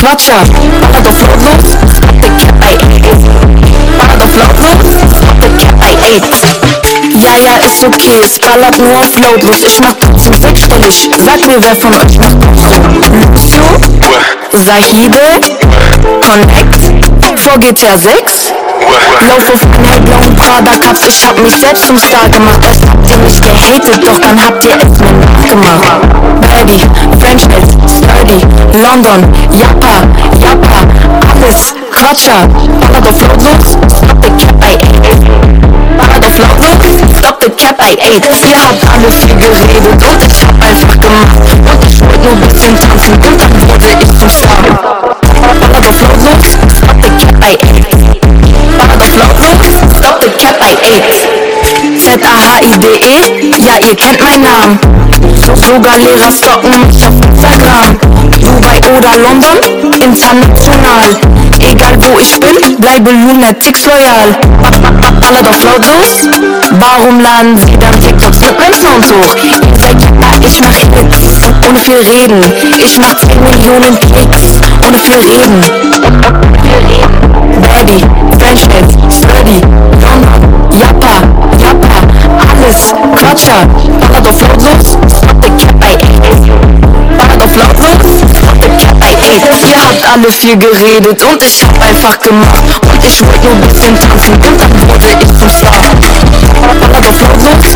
Quatscher, ballert auf lautlos, stop the cat bei 8. Ballert auf lautlos, stop the cat bei 8. Ja, ist okay, es ballert nur auf lautlos. Ich mach trotzdem sechsstellig, sag mir, wer von euch macht Lucio, Sahide, Connect, vor GTA 6. Lauf auf meinen blauen Prada Cup, ich hab mich selbst zum Star gemacht. Erst habt ihr mich gehatet, doch dann habt ihr es mir nachgemacht. Baby, French Nails, Sturdy, London, Jappa, alles Quatscher. Ballert auf lautlos, stop the cat bei 8. Ballert auf lautlos, stop the cat bei 8. Ihr habt alle viel geredet und ich hab einfach gemacht. Und ich wollte nur bisschen tanzen und dann wurde ich zum Star. Ballert auf lautlos, stop the cat bei 8. Ballert auf lautlos, stop the cat bei 8. Z-A-H-I-D-E, ja ihr kennt meinen Namen. Sogar Lehrer stalken mich auf Instagram. Dubai oder London, international. Egal wo ich bin, bleibe Lunatics loyal. Ballert auf lautlos, warum laden sie dann TikToks mit meinem Sound hoch? Ihr seid ja, ich mach Hits, ohne viel reden. Ich mach 10 Millionen Klicks, ohne viel reden. Baby, French Nails, Sturdy, London, Jappa, alles Quatscher. Ballert auf lautlos, stop the cat bei 8. Ballert auf lautlos, stop the cat bei 8. Ihr habt alle viel geredet und ich hab einfach gemacht. Und ich wollte nur bisschen tanzen und dann wurde ich zum Star. Ballert auf lautlos,